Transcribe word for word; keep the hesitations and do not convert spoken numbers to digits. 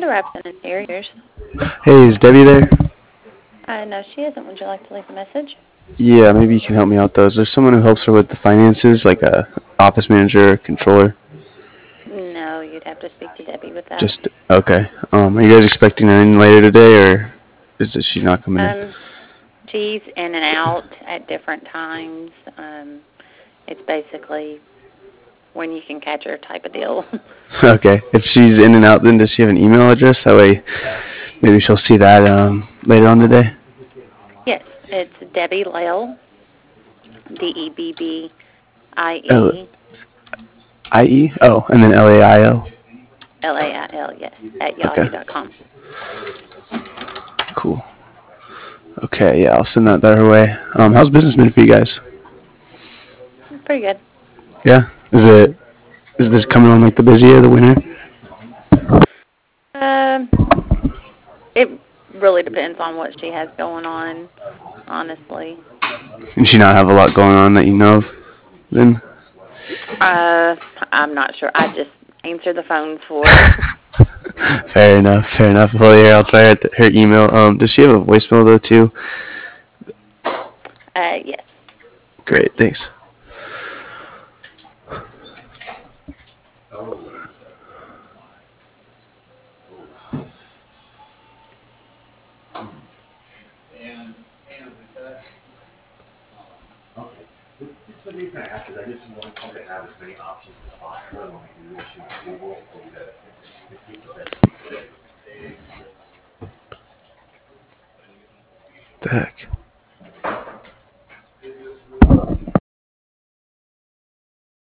the representative here, yours. Hey, is Debbie there? Uh, no, she isn't. Would you like to leave a message? Yeah, maybe you can help me out though. Is there someone who helps her with the finances, like a office manager, controller? No, you'd have to speak to Debbie with that. Just okay. Um, are you guys expecting her in later today, or is it she not coming in? Um, she's in and out at different times. Um, it's basically when you can catch her type of deal. Okay. If she's in and out, then does she have an email address? That way, maybe she'll see that um, later on today. Yes, it's Debbie Lale, D E B B I L E I E. Oh, and then L A I L. L A I L, yes, at Okay. yahoo dot com. Cool. Okay. Yeah, I'll send that that her way. Um, how's business been for you guys? Pretty good. Yeah. Is it? Is this coming on like the busy of the winter? Um, it really depends on what she has going on, honestly. And she not have a lot going on that you know of? Then. Uh, I'm not sure. I just answer the phones for her. Fair enough. Fair enough. Well, yeah, I'll try her, her email. Um, does she have a voicemail though too? Uh, yes. Great. Thanks. The heck.